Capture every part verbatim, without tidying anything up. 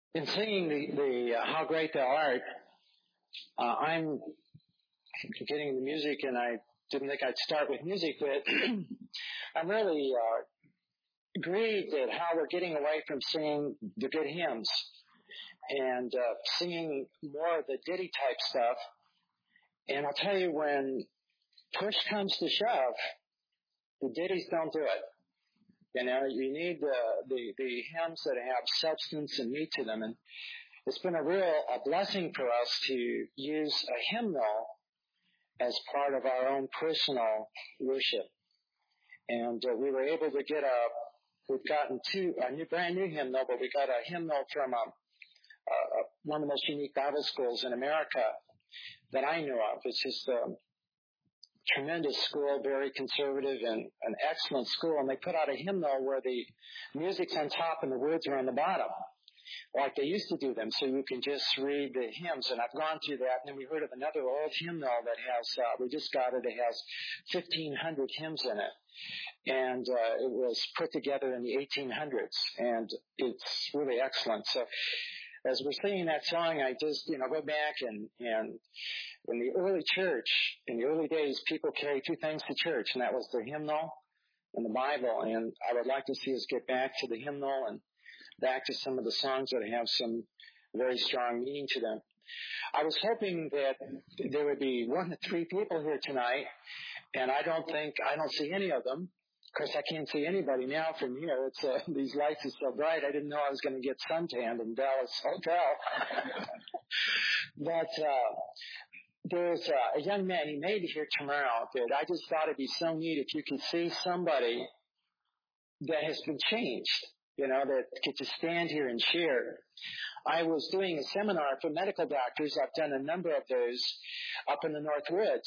In singing the, the uh, How Great Thou Art, uh, I'm getting the music, and I didn't think I'd start with music, but I'm really uh, grieved at how we're getting away from singing the good hymns and uh, singing more of the ditty type stuff. And I'll tell you, when push comes to shove, the ditties don't do it. You know, you need the, the, the hymns that have substance and meat to them. And it's been a real a blessing for us to use a hymnal as part of our own personal worship. And uh, we were able to get a, we've gotten two, a new, brand new hymnal, but we got a hymnal from a, a, one of the most unique Bible schools in America that I know of. It's just a tremendous school, very conservative and an excellent school. And they put out a hymnal where the music's on top and the words are on the bottom, like they used to do them, so you can just read the hymns. And I've gone through that, and then we heard of another old hymnal that has, uh, we just got it, it has fifteen hundred hymns in it. And uh, it was put together in the eighteen hundreds, and it's really excellent. So as we're singing that song, I just, you know, go back and, and in the early church, in the early days, people carried two things to church, and that was the hymnal and the Bible. And I would like to see us get back to the hymnal and back to some of the songs that have some very strong meaning to them. I was hoping that there would be one to three people here tonight, and I don't think, I don't see any of them. Of course, I can't see anybody now from here. It's uh, these lights are so bright, I didn't know I was going to get suntanned in Dallas Hotel. But uh, there's uh, a young man, he may be here tomorrow, that I just thought it'd be so neat if you could see somebody that has been changed, you know, that could just stand here and share. I was doing a seminar for medical doctors. I've done a number of those up in the North Woods.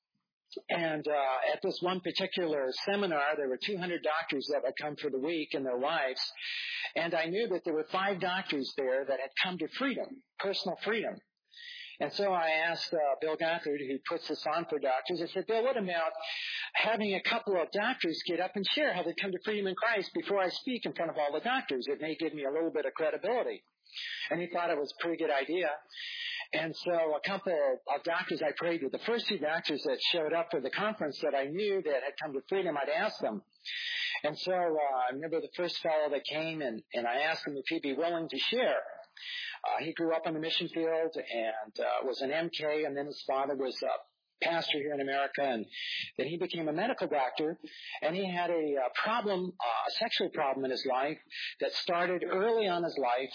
And uh, at this one particular seminar, there were two hundred doctors that had come for the week and their wives. And I knew that there were five doctors there that had come to freedom, personal freedom. And so I asked uh, Bill Gothard, who puts this on for doctors, I said, Bill, what about having a couple of doctors get up and share how they come to freedom in Christ before I speak in front of all the doctors? It may give me a little bit of credibility. And he thought it was a pretty good idea. And so a couple of doctors I prayed with, the first two doctors that showed up for the conference that I knew that had come to freedom, I'd ask them. And so uh, I remember the first fellow that came, and, and I asked him if he'd be willing to share. Uh, he grew up on the mission field and uh, was an M K, and then his father was a pastor here in America, and then he became a medical doctor, and he had a, a problem, uh, a sexual problem in his life that started early on in his life,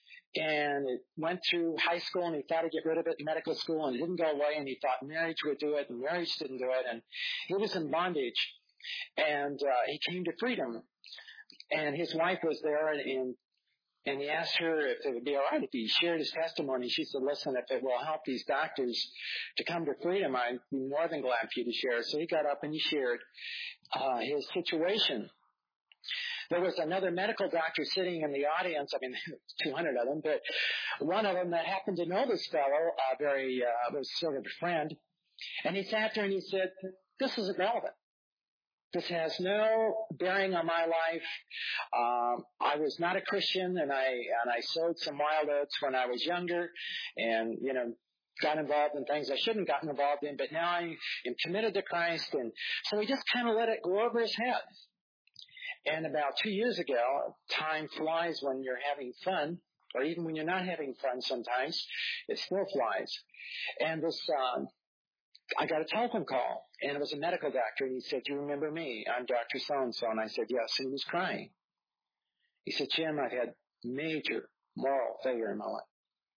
and it went through high school, and he thought he'd get rid of it in medical school, and it didn't go away, and he thought marriage would do it, and marriage didn't do it, and he was in bondage, and uh, he came to freedom, and his wife was there, and, and And he asked her if it would be all right if he shared his testimony. She said, listen, if it will help these doctors to come to freedom, I'd be more than glad for you to share. So he got up and he shared uh, his situation. There was another medical doctor sitting in the audience. I mean, two hundred of them, but one of them that happened to know this fellow, uh, very, uh, was sort of a friend. And he sat there and he said, this isn't relevant. This has no bearing on my life. Um, I was not a Christian, and I and I sowed some wild oats when I was younger, and you know, got involved in things I shouldn't have gotten involved in. But now I am committed to Christ, and so he just kind of let it go over his head. And about two years ago, time flies when you're having fun, or even when you're not having fun. Sometimes it still flies. And this. Um, I got a telephone call, and it was a medical doctor, and he said, do you remember me? I'm Doctor So-and-so. And I said, yes, and he was crying. He said, Jim, I've had major moral failure in my life.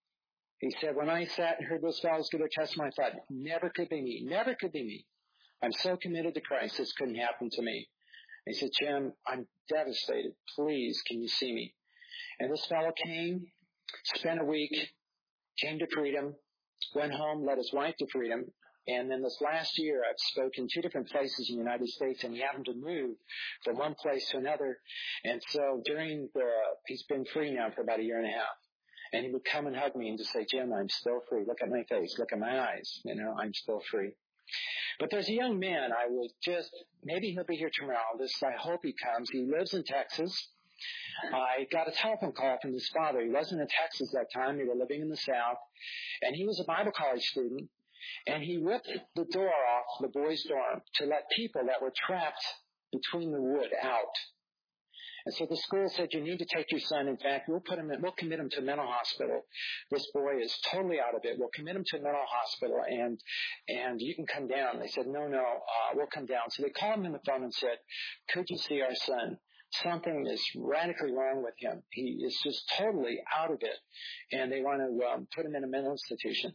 He said, when I sat and heard those fellows give their testimony, I thought, never could be me, never could be me. I'm so committed to Christ, this couldn't happen to me. And he said, Jim, I'm devastated. Please, can you see me? And this fellow came, spent a week, came to freedom, went home, led his wife to freedom. And then this last year, I've spoken two different places in the United States, and he happened to move from one place to another. And so during the, he's been free now for about a year and a half. And he would come and hug me and just say, Jim, I'm still free. Look at my face. Look at my eyes. You know, I'm still free. But there's a young man I was just, maybe he'll be here tomorrow. This, I hope he comes. He lives in Texas. I got a telephone call from his father. He wasn't in Texas that time. They were living in the South. And he was a Bible college student. And he ripped the door off the boys' dorm to let people that were trapped between the wood out. And so the school said, you need to take your son. In fact, we'll put him in, we'll commit him to a mental hospital. This boy is totally out of it. We'll commit him to a mental hospital and, and you can come down. They said, no, no, uh, we'll come down. So they called him on the phone and said, could you see our son? Something is radically wrong with him. He is just totally out of it. And they want to um, put him in a mental institution.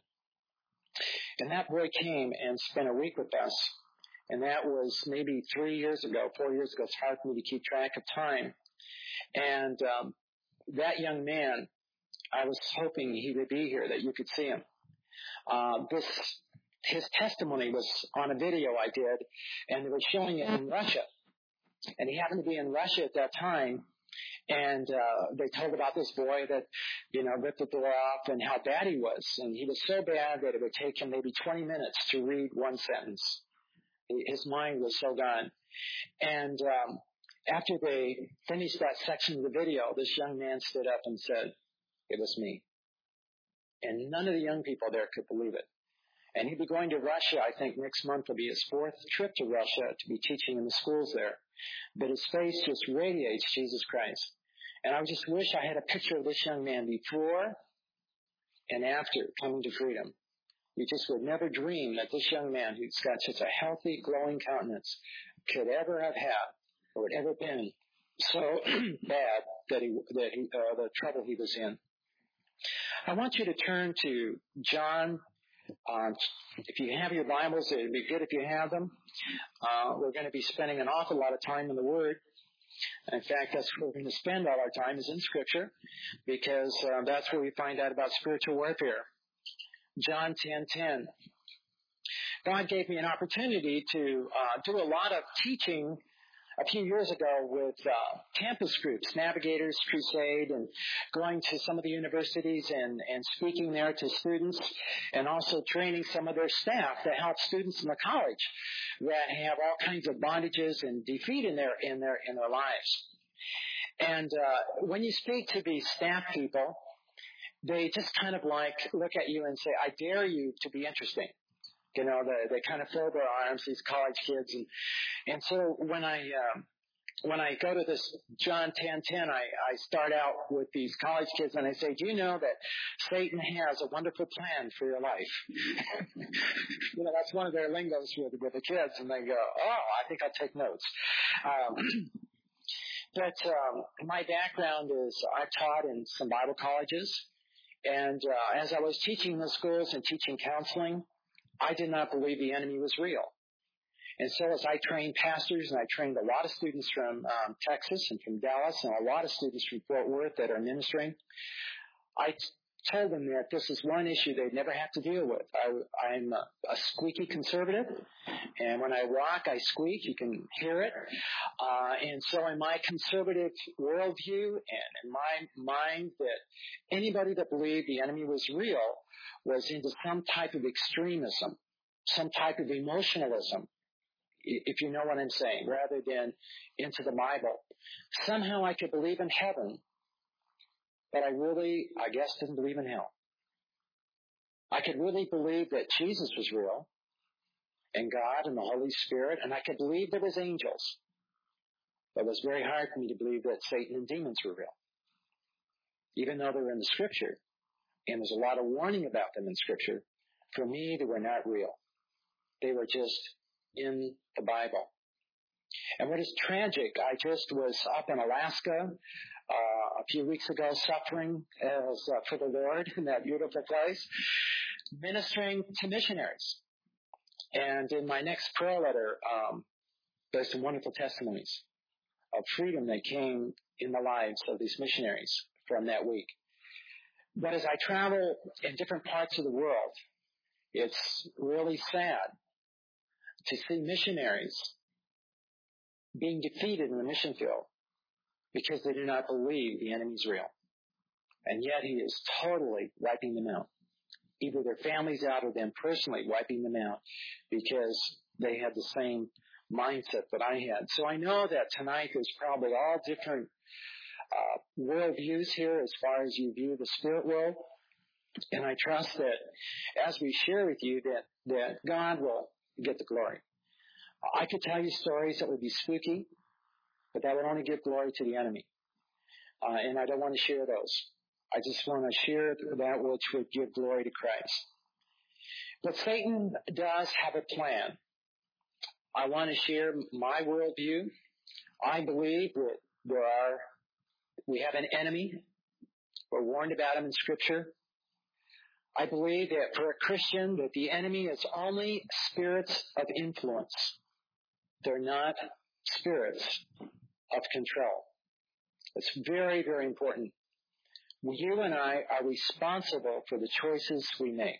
And that boy came and spent a week with us. And that was maybe three years ago, four years ago. It's hard for me to keep track of time. And um, that young man, I was hoping he would be here, that you could see him. Uh, this, his testimony was on a video I did, and they were showing it in Russia. And he happened to be in Russia at that time. And uh, they told about this boy that, you know, ripped the door off and how bad he was. And he was so bad that it would take him maybe twenty minutes to read one sentence. His mind was so gone. And um, after they finished that section of the video, this young man stood up and said, it was me. And none of the young people there could believe it. And he'd be going to Russia, I think next month will be his fourth trip to Russia to be teaching in the schools there. But his face just radiates Jesus Christ. And I just wish I had a picture of this young man before and after coming to freedom. You just would never dream that this young man who's got such a healthy, glowing countenance could ever have had or would ever been so bad that he, that he, uh, the trouble he was in. I want you to turn to John. Um, if you have your Bibles, it would be good if you have them. Uh, we're going to be spending an awful lot of time in the Word. In fact, that's where we're going to spend all our time is in Scripture, because uh, that's where we find out about spiritual warfare. John ten ten. God gave me an opportunity to uh, do a lot of teaching a few years ago with uh, campus groups, Navigators Crusade, and going to some of the universities and, and speaking there to students, and also training some of their staff to help students in the college that have all kinds of bondages and defeat in their in their in their lives. And uh, when you speak to these staff people, they just kind of like look at you and say, I dare you to be interesting. You know, they, they kind of fold their arms, these college kids. And, and so when I, um, when I go to this John ten ten, I, I start out with these college kids and I say, do you know that Satan has a wonderful plan for your life? You know, that's one of their lingos with, with the kids. And they go, oh, I think I'll take notes. Um, but um, my background is I taught in some Bible colleges. And uh, as I was teaching in the schools and teaching counseling, I did not believe the enemy was real. And so as I trained pastors, and I trained a lot of students from um, Texas and from Dallas, and a lot of students from Fort Worth that are ministering, I t- told them that this is one issue they'd never have to deal with. I, I'm a, a squeaky conservative, and when I rock, I squeak. You can hear it. Uh, and so in my conservative worldview and in my mind, that anybody that believed the enemy was real was into some type of extremism, some type of emotionalism, if you know what I'm saying, rather than into the Bible. Somehow I could believe in heaven, but I really, I guess, didn't believe in hell. I could really believe that Jesus was real, and God and the Holy Spirit, and I could believe there was angels. But it was very hard for me to believe that Satan and demons were real, even though they were in the Scripture. And there's a lot of warning about them in Scripture. For me, they were not real. They were just in the Bible. And what is tragic, I just was up in Alaska uh, a few weeks ago suffering as uh, for the Lord in that beautiful place, ministering to missionaries. And in my next prayer letter, um, there's some wonderful testimonies of freedom that came in the lives of these missionaries from that week. But as I travel in different parts of the world, it's really sad to see missionaries being defeated in the mission field because they do not believe the enemy's real. And yet he is totally wiping them out. Either their families out or them personally wiping them out because they had the same mindset that I had. So I know that tonight there's probably all different uh, worldviews here as far as you view the spirit world. And I trust that as we share with you that, that God will get the glory. I could tell you stories that would be spooky, but that would only give glory to the enemy. Uh, and I don't want to share those. I just want to share that which would give glory to Christ. But Satan does have a plan. I want to share my worldview. I believe that there are, we have an enemy. We're warned about him in Scripture. I believe that for a Christian that the enemy is only spirits of influence. They're not spirits of control. It's very, very important. You and I are responsible for the choices we make.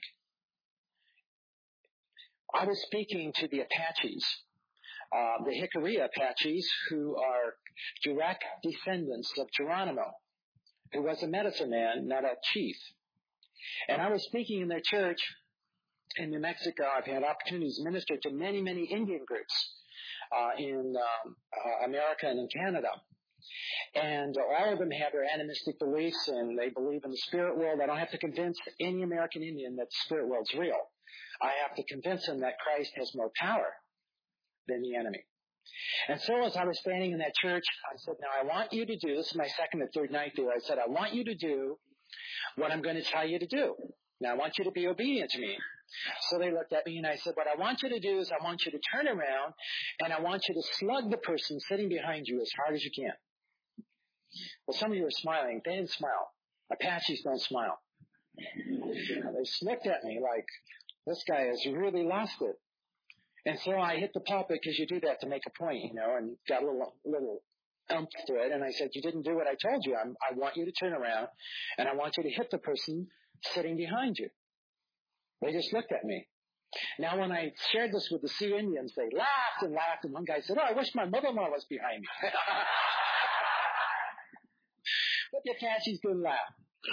I was speaking to the Apaches, uh, the Jicarilla Apaches, who are direct descendants of Geronimo, who was a medicine man, not a chief. And I was speaking in their church in New Mexico. I've had opportunities to minister to many, many Indian groups uh, in um, uh, America and in Canada. And all of them have their animistic beliefs, and they believe in the spirit world. I don't have to convince any American Indian that the spirit world's real. I have to convince them that Christ has more power than the enemy. And so as I was standing in that church, I said, now I want you to do, this is my second or third night there, I said, I want you to do what I'm going to tell you to do. Now I want you to be obedient to me. So they looked at me and I said, what I want you to do is I want you to turn around and I want you to slug the person sitting behind you as hard as you can. Well, some of you are smiling. They didn't smile. Apaches don't smile. They looked at me like, this guy has really lost it. And so I hit the pulpit because you do that to make a point, you know, and got a little, little umph to it. And I said, you didn't do what I told you. I'm, I want you to turn around and I want you to hit the person sitting behind you. They just looked at me. Now, when I shared this with the Sioux Indians, they laughed and laughed. And one guy said, oh, I wish my mother-in-law was behind me. But the Apaches didn't laugh.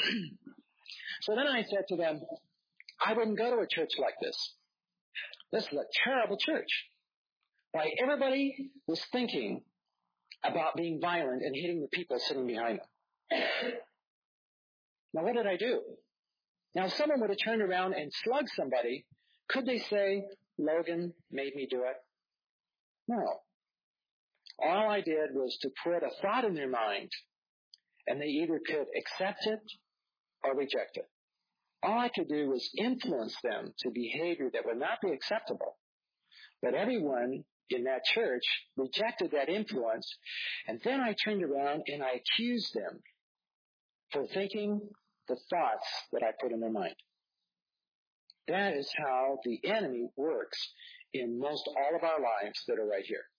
So then I said to them, I wouldn't go to a church like this. This is a terrible church. Why, everybody was thinking about being violent and hitting the people sitting behind them. Now, what did I do? Now, if someone would have turned around and slugged somebody, could they say, Logan made me do it? No. All I did was to put a thought in their mind, and they either could accept it or reject it. All I could do was influence them to behavior that would not be acceptable. But everyone in that church rejected that influence, and then I turned around and I accused them for thinking the thoughts that I put in their mind. That is how the enemy works in most all of our lives that are right here.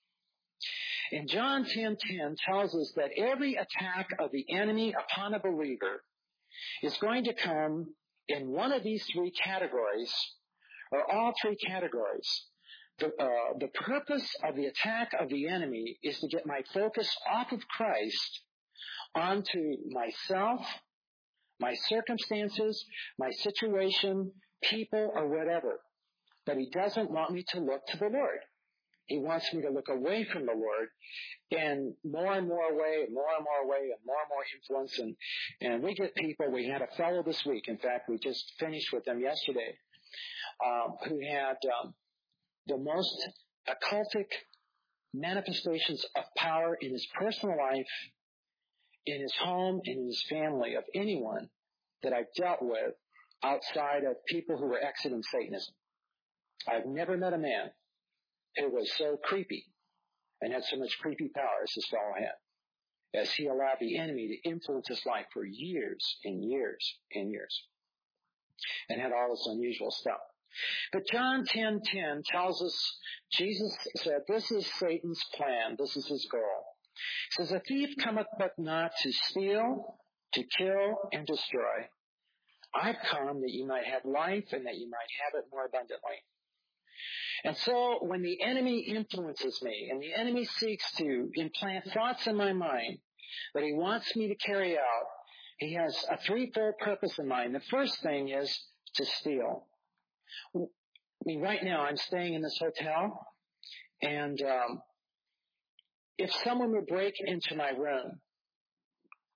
And John ten ten tells us that every attack of the enemy upon a believer is going to come in one of these three categories, or all three categories. The, uh, the purpose of the attack of the enemy is to get my focus off of Christ onto myself, my circumstances, my situation, people, or whatever. But he doesn't want me to look to the Lord. He wants me to look away from the Lord and more and more away, and more and more away, and more and more influence. And, and we get people, we had a fellow this week, in fact, we just finished with them yesterday, um, who had um, the most occultic manifestations of power in his personal life, in his home, and in his family of anyone that I've dealt with outside of people who were exiting Satanism. I've never met a man who was so creepy and had so much creepy power as this fellow had, as he allowed the enemy to influence his life for years and years and years, and had all this unusual stuff. But John ten ten tells us, Jesus said, this is Satan's plan, this is his goal. He says, a thief cometh but not to steal, to kill, and destroy. I've come that you might have life and that you might have it more abundantly. And so when the enemy influences me and the enemy seeks to implant thoughts in my mind that he wants me to carry out, he has a threefold purpose in mind. The first thing is to steal. I mean, right now I'm staying in this hotel, and um, if someone would break into my room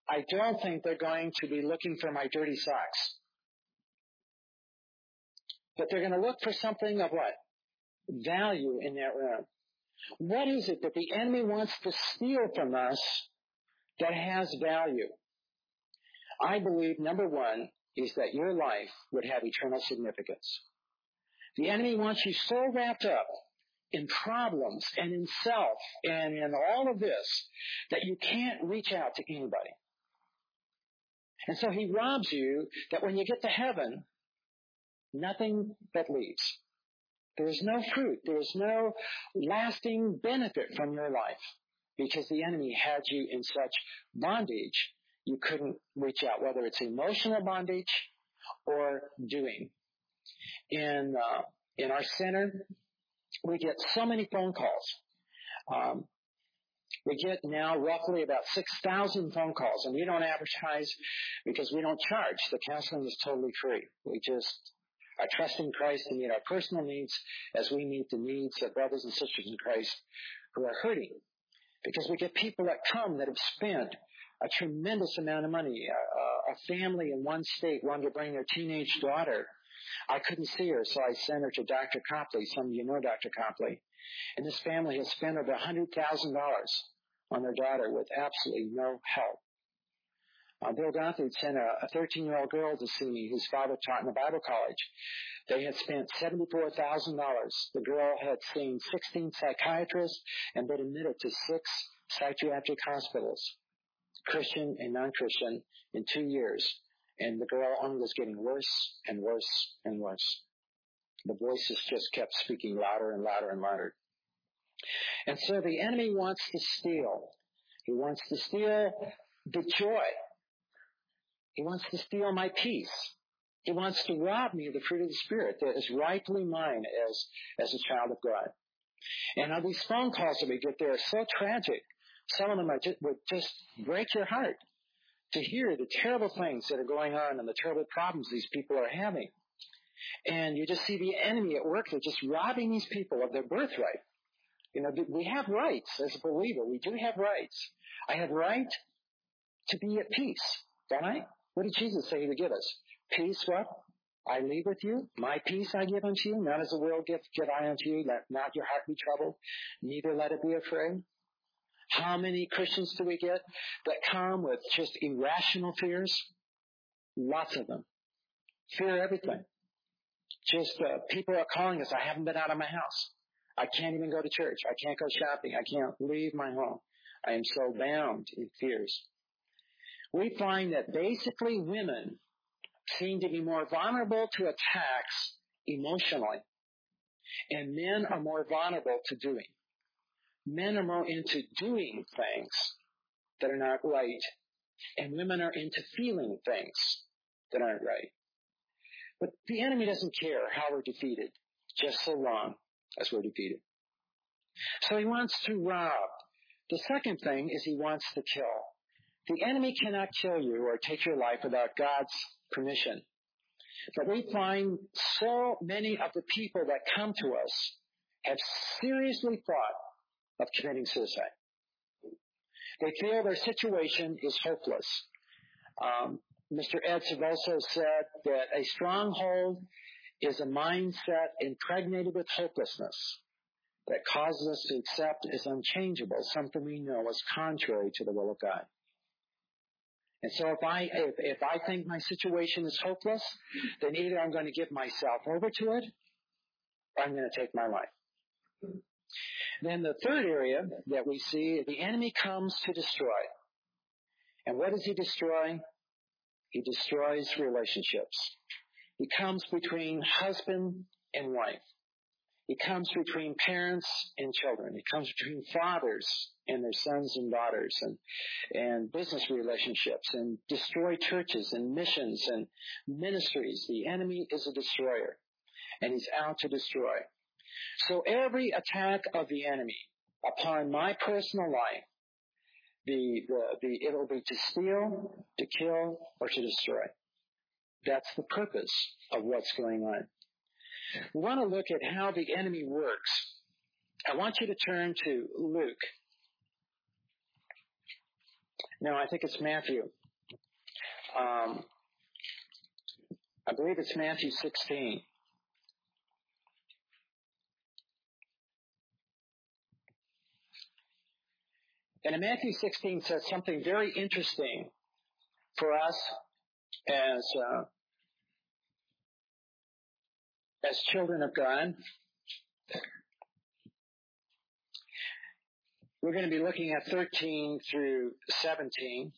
I don't think they're going to be looking for my dirty socks. But they're going to look for something of what? Value in that room. What is it that the enemy wants to steal from us that has value? I believe, number one, is that your life would have eternal significance. The enemy wants you so wrapped up in problems and in self and in all of this that you can't reach out to anybody. And so he robs you that when you get to heaven, nothing but leaves. There is no fruit. There is no lasting benefit from your life because the enemy had you in such bondage you couldn't reach out, whether it's emotional bondage or doing. In uh, in our center, we get so many phone calls. Um, we get now roughly about six thousand phone calls, and we don't advertise because we don't charge. The counseling is totally free. We just are trusting Christ to meet our personal needs as we meet the needs of brothers and sisters in Christ who are hurting. Because we get people that come that have spent a tremendous amount of money. A, a family in one state wanted to bring their teenage daughter. I couldn't see her, so I sent her to Doctor Copley. Some of you know Doctor Copley. And this family has spent over one hundred thousand dollars on their daughter with absolutely no help. Uh, Bill Gothard sent a thirteen-year-old girl to see me whose father taught in a Bible college. They had spent seventy-four thousand dollars. The girl had seen sixteen psychiatrists and been admitted to six psychiatric hospitals, Christian and non-Christian, in two years. And the girl only was getting worse and worse and worse. The voices just kept speaking louder and louder and louder. And so the enemy wants to steal. He wants to steal the joy. He wants to steal my peace. He wants to rob me of the fruit of the Spirit that is rightfully mine as, as a child of God. And now these phone calls that we get there are so tragic. Some of them are just, would just break your heart to hear the terrible things that are going on and the terrible problems these people are having. And you just see the enemy at work. They're just robbing these people of their birthright. You know, we have rights as a believer. We do have rights. I have right to be at peace, don't I? What did Jesus say to give us? Peace, what? I leave with you. My peace I give unto you. Not as the world giveth, give I unto you. Let not your heart be troubled, neither let it be afraid. How many Christians do we get that come with just irrational fears? Lots of them. Fear everything. Just uh, people are calling us, I haven't been out of my house. I can't even go to church. I can't go shopping. I can't leave my home. I am so bound in fears. We find that basically women seem to be more vulnerable to attacks emotionally, and men are more vulnerable to doing. Men are more into doing things that are not right, and women are into feeling things that aren't right. But the enemy doesn't care how we're defeated, just so long as we're defeated. So he wants to rob. The second thing is he wants to kill. The enemy cannot kill you or take your life without God's permission. But we find so many of the people that come to us have seriously thought of committing suicide. They feel their situation is hopeless. Um, Mister Ed Silvoso said that a stronghold is a mindset impregnated with hopelessness that causes us to accept as unchangeable something we know is contrary to the will of God. And so if I if, if I think my situation is hopeless, then either I'm going to give myself over to it or I'm going to take my life. Then the third area that we see, the enemy comes to destroy. And what does he destroy? He destroys relationships. He comes between husband and wife. He comes between parents and children. He comes between fathers and their sons and daughters, and, and business relationships, and destroy churches and missions and ministries. The enemy is a destroyer, and he's out to destroy. So every attack of the enemy upon my personal life, the, the, the, it'll be to steal, to kill, or to destroy. That's the purpose of what's going on. We want to look at how the enemy works. I want you to turn to Luke. No, I think it's Matthew. um, I believe it's Matthew sixteen. And in Matthew sixteen says something very interesting for us as uh, as children of God. We're going to be looking at thirteen through seventeen.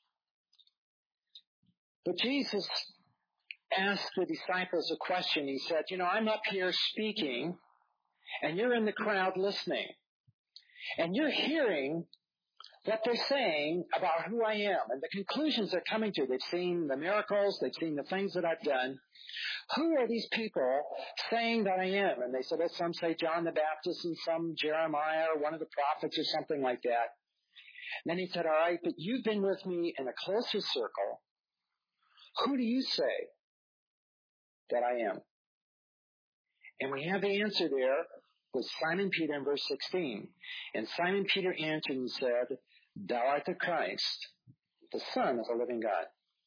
But Jesus asked the disciples a question. He said, you know, I'm up here speaking, and you're in the crowd listening. And you're hearing what they're saying about who I am and the conclusions they're coming to. They've seen the miracles. They've seen the things that I've done. Who are these people saying that I am? And they said, well, some say John the Baptist and some Jeremiah or one of the prophets or something like that. And then he said, all right, but you've been with me in a closer circle. Who do you say that I am? And we have the answer there with Simon Peter in verse sixteen. And Simon Peter answered and said, thou art the Christ, the Son of the living God.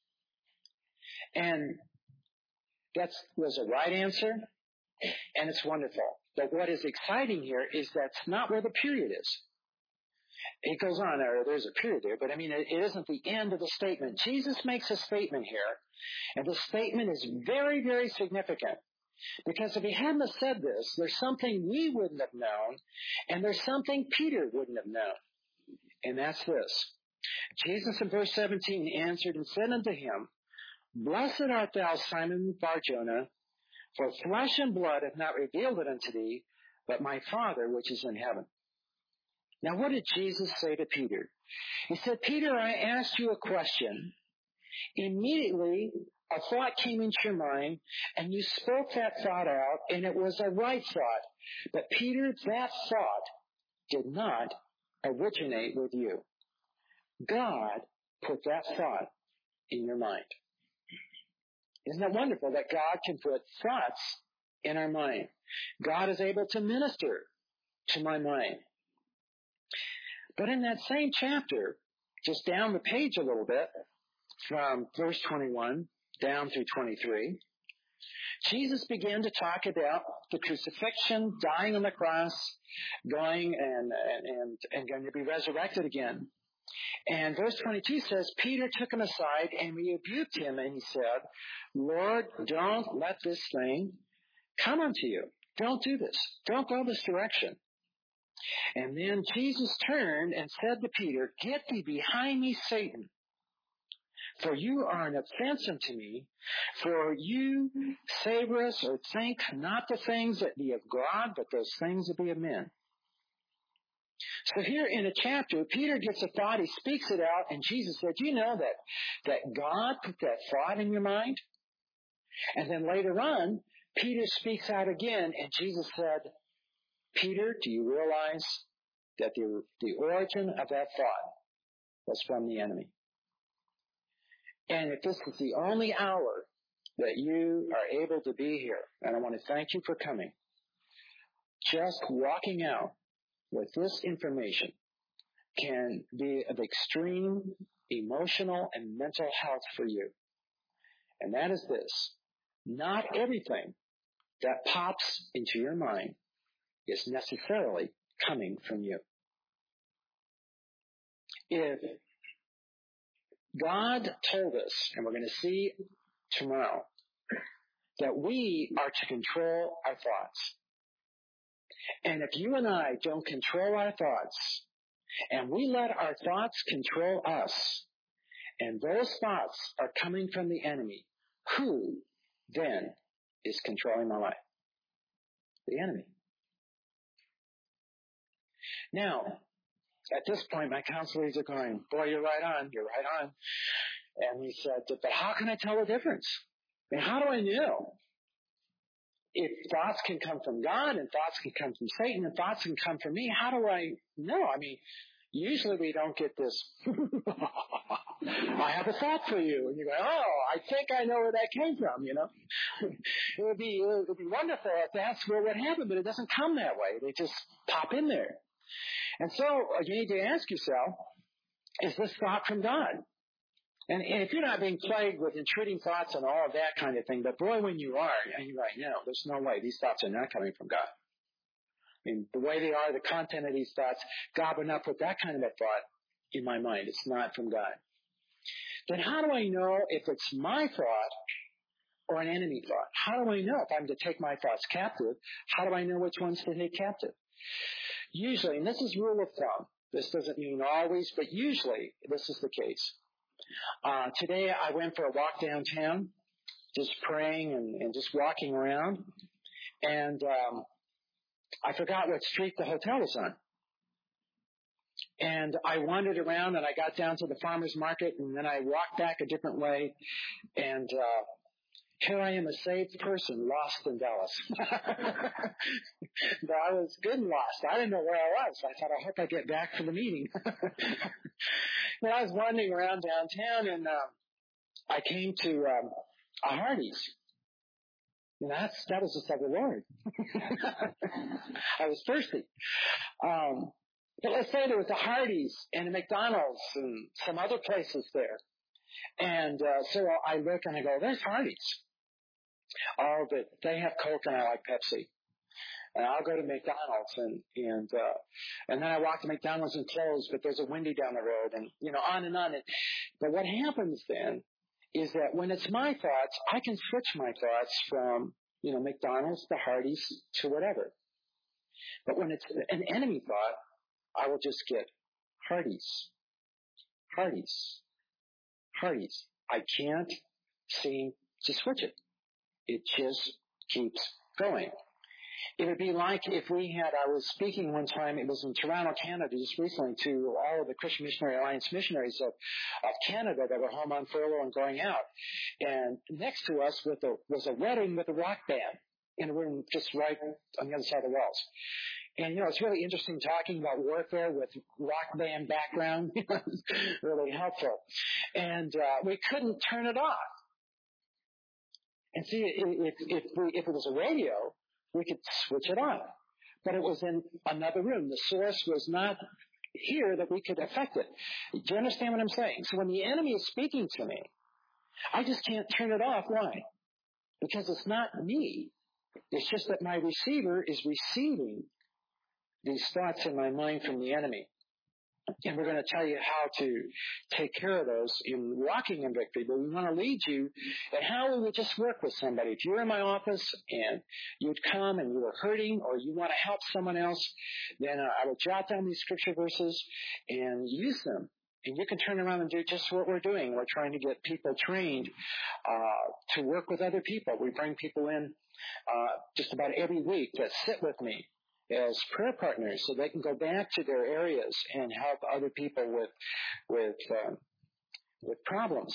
And that was a right answer, and it's wonderful. But what is exciting here is that's not where the period is. It goes on, or there's a period there, but I mean, it, it isn't the end of the statement. Jesus makes a statement here, and the statement is very, very significant. Because if he hadn't have said this, there's something we wouldn't have known, and there's something Peter wouldn't have known. And that's this. Jesus in verse seventeen answered and said unto him, blessed art thou, Simon Bar-Jonah, for flesh and blood hath not revealed it unto thee, but my Father which is in heaven. Now what did Jesus say to Peter? He said, Peter, I asked you a question. Immediately a thought came into your mind, and you spoke that thought out, and it was a right thought. But Peter, that thought did not originate with you. God put that thought in your mind. Isn't that wonderful that God can put thoughts in our mind? God is able to minister to my mind. But in that same chapter, just down the page a little bit, from verse twenty-one down through twenty-three, Jesus began to talk about the crucifixion, dying on the cross, going and, and, and, and going to be resurrected again. And verse twenty-two says, Peter took him aside and rebuked him, and he said, Lord, don't let this thing come unto you. Don't do this. Don't go this direction. And then Jesus turned and said to Peter, get thee behind me, Satan. For you are an offense unto me, for you savor us or think not the things that be of God, but those things that be of men. So here in a chapter, Peter gets a thought, he speaks it out, and Jesus said, do you know that, that God put that thought in your mind? And then later on, Peter speaks out again, and Jesus said, Peter, do you realize that the, the origin of that thought was from the enemy? And if this is the only hour that you are able to be here, and I want to thank you for coming, just walking out with this information can be of extreme emotional and mental health for you. And that is this. Not everything that pops into your mind is necessarily coming from you. If God told us, and we're going to see tomorrow, that we are to control our thoughts. And if you and I don't control our thoughts, and we let our thoughts control us, and those thoughts are coming from the enemy, who then is controlling my life? The enemy. Now, at this point, my counselors are going, boy, you're right on, you're right on. And he said, but how can I tell the difference? I mean, how do I know? If thoughts can come from God and thoughts can come from Satan and thoughts can come from me, how do I know? I mean, usually we don't get this, I have a thought for you. And you go, oh, I think I know where that came from, you know. It would be, it would be wonderful if that's where it happened, but it doesn't come that way. They just pop in there. And so you need to ask yourself, is this thought from God? And, and if you're not being plagued with intruding thoughts and all of that kind of thing, but boy, when you are, and you're like, no, there's no way. These thoughts are not coming from God. I mean, the way they are, the content of these thoughts, God would not put that kind of a thought in my mind. It's not from God. Then how do I know if it's my thought or an enemy thought? How do I know if I'm to take my thoughts captive? How do I know which ones to take captive? Usually, and this is rule of thumb, this doesn't mean always, but usually this is the case. Uh, today I went for a walk downtown, just praying and, and just walking around, and um, I forgot what street the hotel was on. And I wandered around, and I got down to the farmer's market, and then I walked back a different way, and uh, here I am, a saved person, lost in Dallas. But I was good and lost. I didn't know where I was. I thought, I hope I get back for the meeting. But I was wandering around downtown, and uh, I came to um, a Hardee's. And that's, that was just of the Lord. I was thirsty. Um, but let's say there was a Hardee's and a McDonald's and some other places there. And uh, so I look and I go, there's Hardee's. Oh, but they have Coke and I like Pepsi. And I'll go to McDonald's and and uh, and then I walk to McDonald's and close, but there's a Wendy down the road, and you know, on and on. And, but what happens then is that when it's my thoughts, I can switch my thoughts from, you know, McDonald's to Hardee's to whatever. But when it's an enemy thought, I will just get Hardee's, Hardee's, Hardee's. I can't seem to switch it. It just keeps going. It would be like if we had, I was speaking one time, it was in Toronto, Canada, just recently, to all of the Christian Missionary Alliance missionaries of, of Canada that were home on furlough and going out. And next to us with a, was a wedding with a rock band in a room just right on the other side of the walls. And, you know, it's really interesting talking about warfare with rock band background. Really helpful. And uh, we couldn't turn it off. And see, if, if, we, if it was a radio, we could switch it on. But it was in another room. The source was not here that we could affect it. Do you understand what I'm saying? So when the enemy is speaking to me, I just can't turn it off. Why? Because it's not me. It's just that my receiver is receiving these thoughts in my mind from the enemy. And we're going to tell you how to take care of those in walking in victory. But we want to lead you at how we would just work with somebody. If you're in my office and you'd come and you were hurting or you want to help someone else, then uh, I would jot down these scripture verses and use them. And you can turn around and do just what we're doing. We're trying to get people trained uh, to work with other people. We bring people in uh, just about every week that sit with me as prayer partners, so they can go back to their areas and help other people with with uh, with problems.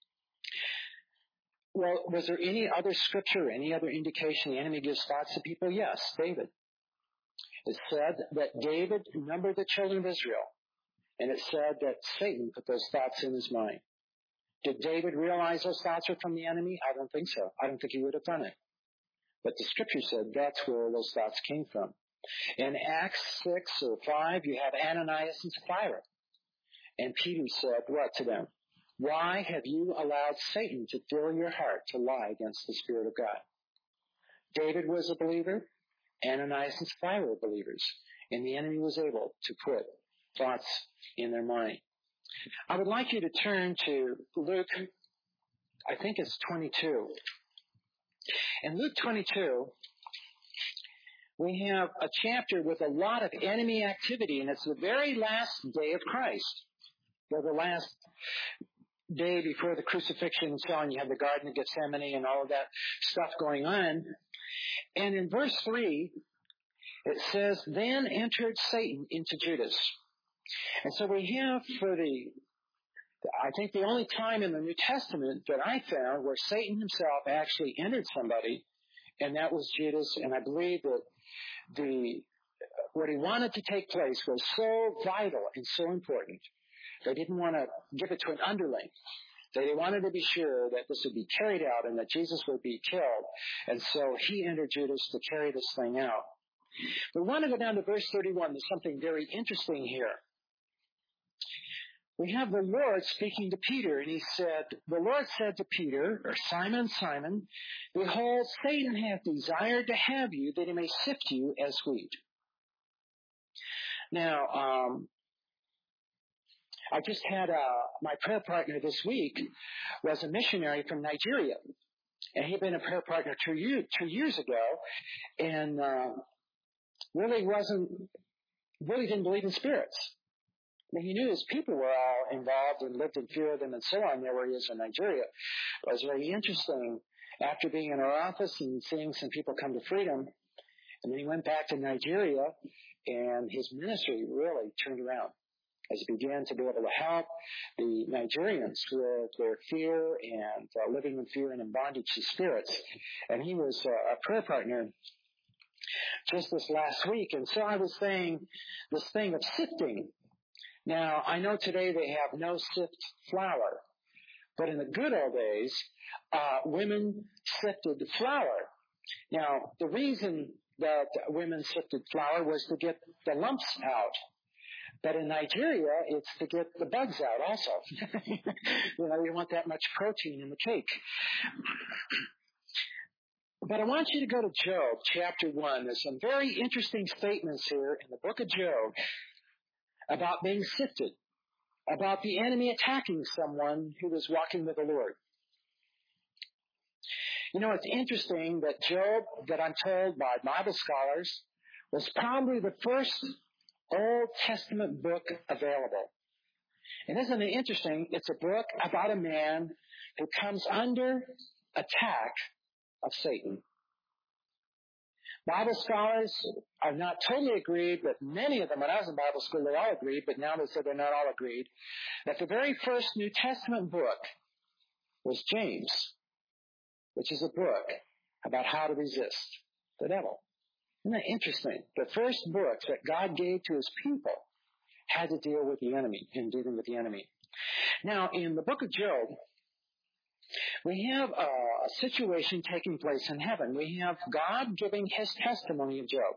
Well, was there any other scripture, any other indication the enemy gives thoughts to people? Yes, David. It said that David numbered the children of Israel, and it said that Satan put those thoughts in his mind. Did David realize those thoughts were from the enemy? I don't think so. I don't think he would have done it. But the scripture said that's where those thoughts came from. In Acts six or five, you have Ananias and Sapphira. And Peter said what to them? Why have you allowed Satan to fill your heart to lie against the Spirit of God? David was a believer. Ananias and Sapphira were believers. And the enemy was able to put thoughts in their mind. I would like you to turn to Luke, I think it's twenty-two. In Luke twenty-two, we have a chapter with a lot of enemy activity, and it's the very last day of Christ. Or the last day before the crucifixion and so on. You have the Garden of Gethsemane and all of that stuff going on. And in verse three, it says, then entered Satan into Judas. And so we have for the, I think the only time in the New Testament that I found where Satan himself actually entered somebody, and that was Judas. And I believe that the what he wanted to take place was so vital and so important. They didn't want to give it to an underling. They wanted to be sure that this would be carried out and that Jesus would be killed. And so he entered Judas to carry this thing out. We want to go down to verse thirty-one. There's something very interesting here. we have the Lord speaking to Peter, and he said, the Lord said to Peter, or Simon, Simon, behold, Satan hath desired to have you, that he may sift you as wheat. Now, um, I just had uh, my prayer partner this week was a missionary from Nigeria, and he'd been a prayer partner two, year, two years ago, and uh, really wasn't, really didn't believe in spirits. I mean, he knew his people were all involved and lived in fear of them and so on there where he is in Nigeria. It was very interesting after being in our office and seeing some people come to freedom. And then he went back to Nigeria, and his ministry really turned around as he began to be able to help the Nigerians with their fear and uh, living in fear and in bondage to spirits. And he was uh, a prayer partner just this last week. And so I was saying this thing of sifting. Now, I know today they have no sift flour, but in the good old days, uh, women sifted flour. Now, the reason that women sifted flour was to get the lumps out. But in Nigeria, it's to get the bugs out also. You know, you want that much protein in the cake. But I want you to go to Job chapter one. There's some very interesting statements here in the book of Job about being sifted, about the enemy attacking someone who was walking with the Lord. You know, it's interesting that Job, that I'm told by Bible scholars, was probably the first Old Testament book available. And isn't it interesting? It's a book about a man who comes under attack of Satan. Bible scholars are not totally agreed, but many of them, when I was in Bible school, they all agreed, but now they said they're not all agreed, that the very first New Testament book was James, which is a book about how to resist the devil. Isn't that interesting? The first books that God gave to his people had to deal with the enemy, in dealing with the enemy. Now, in the book of Job, we have a situation taking place in heaven. We have God giving his testimony of Job.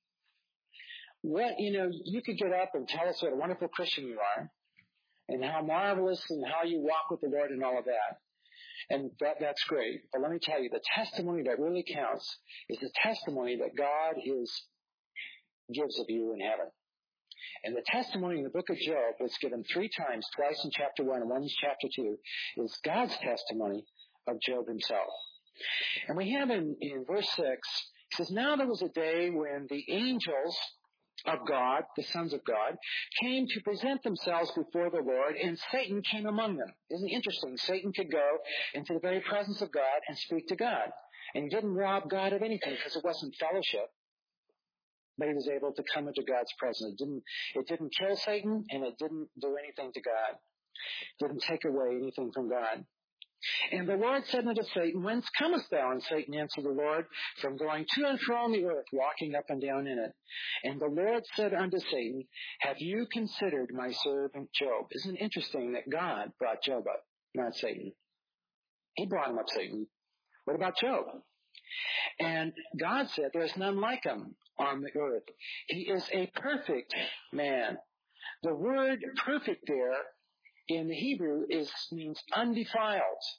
What, you know, you could get up and tell us what a wonderful Christian you are, and how marvelous and how you walk with the Lord and all of that. And that, that's great. But let me tell you, the testimony that really counts is the testimony that God is, gives of you in heaven. And the testimony in the book of Job was given three times, twice in chapter one and once in chapter two, is God's testimony of Job himself. And we have in, in verse six, it says, now there was a day when the angels of God, the sons of God, came to present themselves before the Lord, and Satan came among them. Isn't it interesting? Satan could go into the very presence of God and speak to God. And he didn't rob God of anything because it wasn't fellowship. But he was able to come into God's presence. It didn't, it didn't kill Satan, and it didn't do anything to God. It didn't take away anything from God. And the Lord said unto Satan, whence comest thou? And Satan answered the Lord, from going to and fro on the earth, walking up and down in it. And the Lord said unto Satan, have you considered my servant Job? Isn't it interesting that God brought Job up, not Satan? He brought him up, Satan. What about Job? And God said, there is none like him on the earth. He is a perfect man. The word perfect there in the Hebrew is means undefiled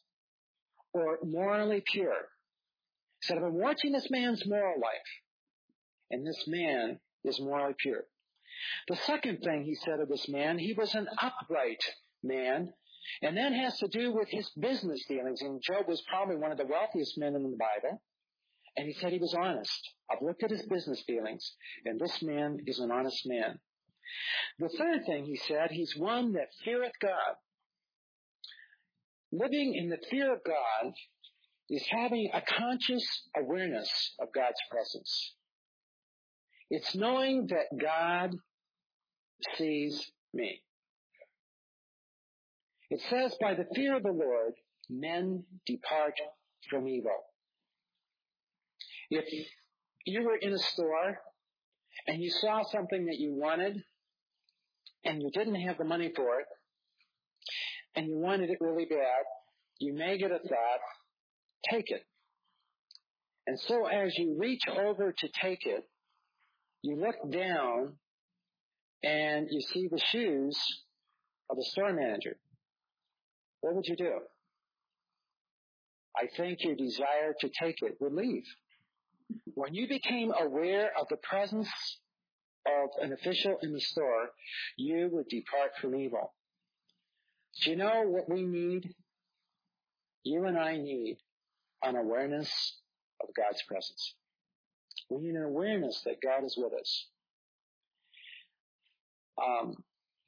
or morally pure. He said, I've been watching this man's moral life, and this man is morally pure. The second thing he said of this man, he was an upright man, and that has to do with his business dealings. And Job was probably one of the wealthiest men in the Bible, and he said he was honest. I've looked at his business dealings, and this man is an honest man. The third thing he said, he's one that feareth God. Living in the fear of God is having a conscious awareness of God's presence. It's knowing that God sees me. It says, by the fear of the Lord, men depart from evil. If you were in a store and you saw something that you wanted and you didn't have the money for it and you wanted it really bad, you may get a thought, take it. And so as you reach over to take it, you look down and you see the shoes of the store manager, what would you do? I think your desire to take it would leave. When you became aware of the presence of an official in the store, you would depart from evil. Do you know what we need? You and I need an awareness of God's presence. We need an awareness that God is with us. Um,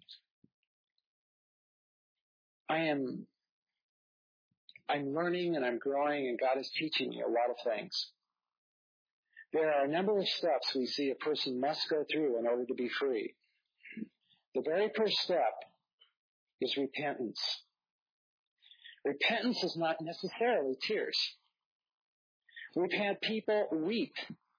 I am I'm learning and I'm growing, and God is teaching me a lot of things. There are a number of steps we see a person must go through in order to be free. The very first step is repentance. Repentance is not necessarily tears. We've had people weep,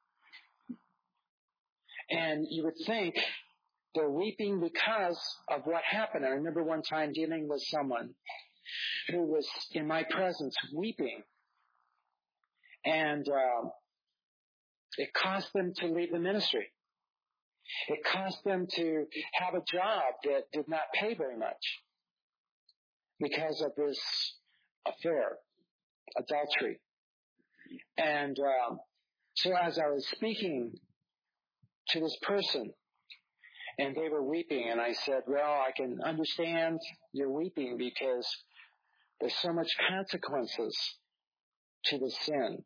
and you would think they're weeping because of what happened. I remember one time dealing with someone who was in my presence weeping, and uh, it cost them to leave the ministry. It cost them to have a job that did not pay very much because of this affair, adultery. And um, so as I was speaking to this person, and they were weeping, and I said, well, I can understand you're weeping because there's so much consequences to the sin.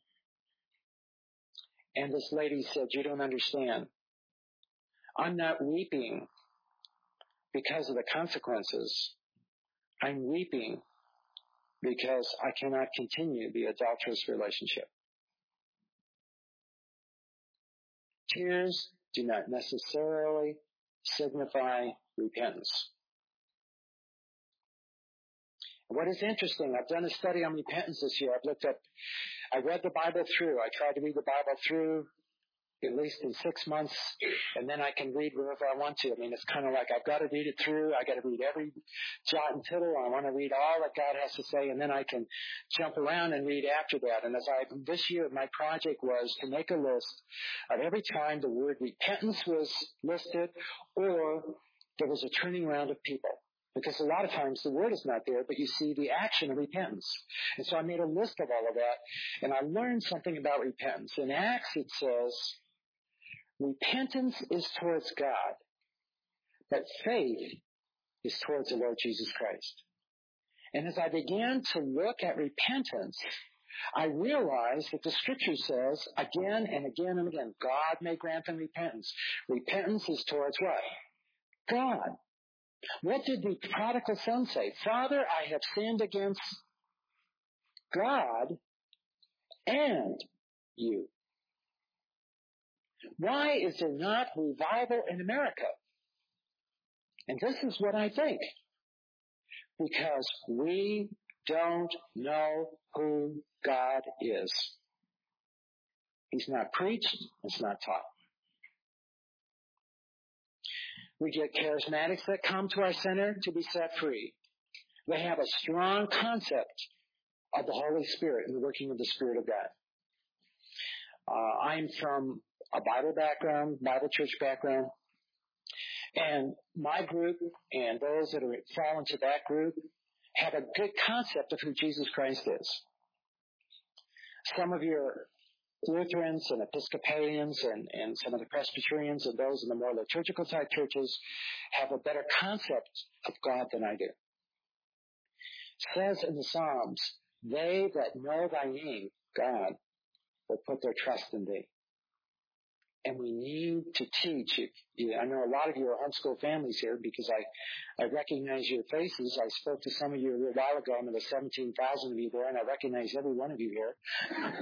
And this lady said, you don't understand. I'm not weeping because of the consequences. I'm weeping because I cannot continue the adulterous relationship. Tears do not necessarily signify repentance. What is interesting, I've done a study on repentance this year. I've looked up, I read the Bible through. I tried to read the Bible through at least in six months, and then I can read wherever I want to. I mean, it's kind of like I've got to read it through. I've got to read every jot and tittle. I want to read all that God has to say, and then I can jump around and read after that. And as I, this year, my project was to make a list of every time the word repentance was listed or there was a turning around of people. Because a lot of times the word is not there, but you see the action of repentance. And so I made a list of all of that, and I learned something about repentance. In Acts it says, repentance is towards God, but faith is towards the Lord Jesus Christ. And as I began to look at repentance, I realized that the Scripture says again and again and again, God may grant them repentance. Repentance is towards what? God. What did the prodigal son say? Father, I have sinned against God and you. Why is there not revival in America? And this is what I think. Because we don't know who God is. He's not preached. It's not taught. We get charismatics that come to our center to be set free. They have a strong concept of the Holy Spirit and the working of the Spirit of God. Uh, I'm from a Bible background, Bible church background, and my group and those that are fall into that group have a good concept of who Jesus Christ is. Some of your Lutherans and Episcopalians and, and some of the Presbyterians and those in the more liturgical type churches have a better concept of God than I do. It says in the Psalms, they that know thy name, God, will put their trust in thee. And we need to teach. I know a lot of you are homeschool families here because I, I recognize your faces. I spoke to some of you a little while ago, and there were seventeen thousand of you there, and I recognize every one of you here.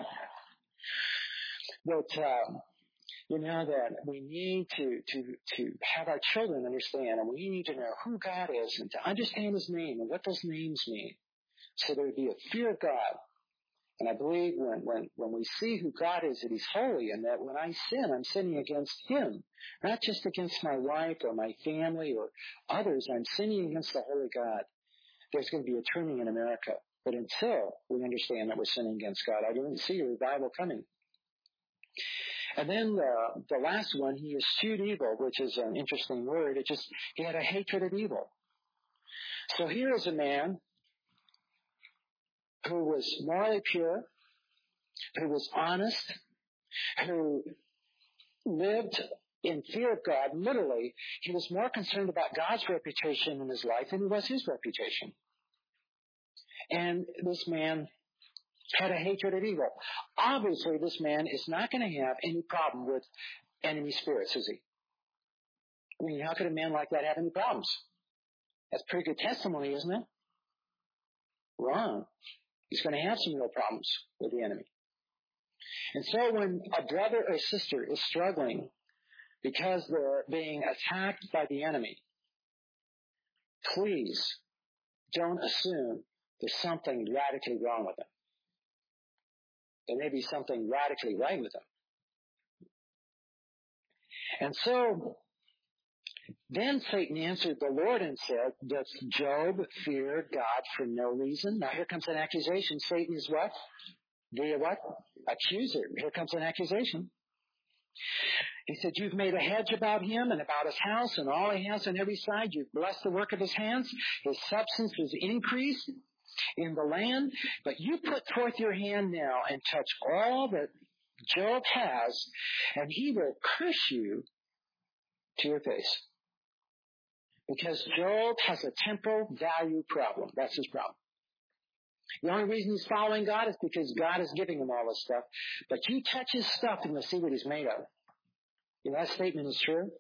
But, uh, you know, that we need to, to, to have our children understand, and we need to know who God is and to understand His name and what those names mean. So there would be a fear of God. And I believe when, when, when we see who God is, that He's holy, and that when I sin, I'm sinning against Him, not just against my wife or my family or others. I'm sinning against the holy God. There's going to be a turning in America. But until we understand that we're sinning against God, I don't see a revival coming. And then the, the last one, he eschewed evil, which is an interesting word. It just, he had a hatred of evil. So here is a man who was morally pure, who was honest, who lived in fear of God. Literally, he was more concerned about God's reputation in his life than he was his reputation. And this man had a hatred of evil. Obviously, this man is not going to have any problem with enemy spirits, is he? I mean, how could a man like that have any problems? That's pretty good testimony, isn't it? Wrong. He's going to have some real problems with the enemy. And so when a brother or sister is struggling because they're being attacked by the enemy, please don't assume there's something radically wrong with them. There may be something radically right with them. And so then Satan answered the Lord and said, does Job fear God for no reason? Now here comes an accusation. Satan is what? The what? Accuser. Here comes an accusation. He said, you've made a hedge about him and about his house and all he has on every side. You've blessed the work of his hands. His substance is increased in the land. But you put forth your hand now and touch all that Job has, and he will curse you to your face. Because Job has a temporal value problem. That's his problem. The only reason he's following God is because God is giving him all this stuff. But you touch his stuff and you'll see what he's made of. You know, that statement is true.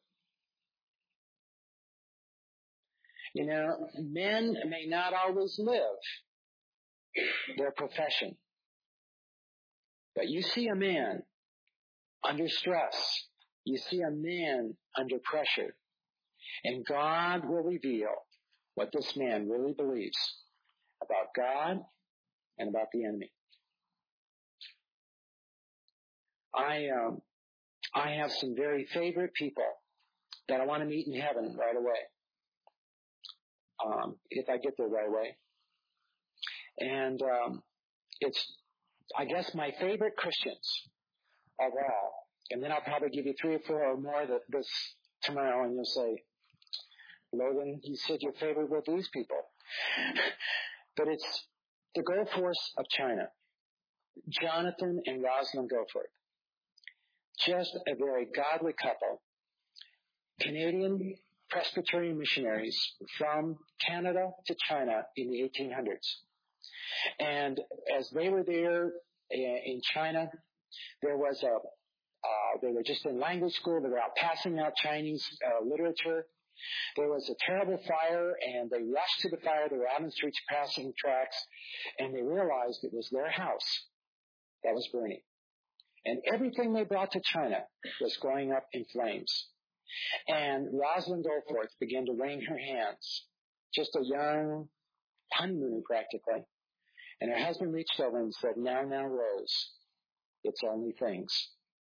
You know, men may not always live their profession. But you see a man under stress. You see a man under pressure. And God will reveal what this man really believes about God and about the enemy. I um, I have some very favorite people that I want to meet in heaven right away, um, if I get there right away. And um, it's, I guess, my favorite Christians of all. And then I'll probably give you three or four or more that this tomorrow, and you'll say, Logan, you said your favorite were these people. But it's the Goforths of China, Jonathan and Rosalind Goforth. Just a very godly couple, Canadian Presbyterian missionaries from Canada to China in the eighteen hundreds. And as they were there in China, there was a, uh, they were just in language school. They were out passing out Chinese uh, literature. There was a terrible fire, and they rushed to the fire. They were out in the streets passing tracts, and they realized it was their house that was burning. And everything they brought to China was going up in flames. And Rosalind Goforth began to wring her hands, just a young honeymooner practically. And her husband reached over and said, now, now, Rose, it's only things.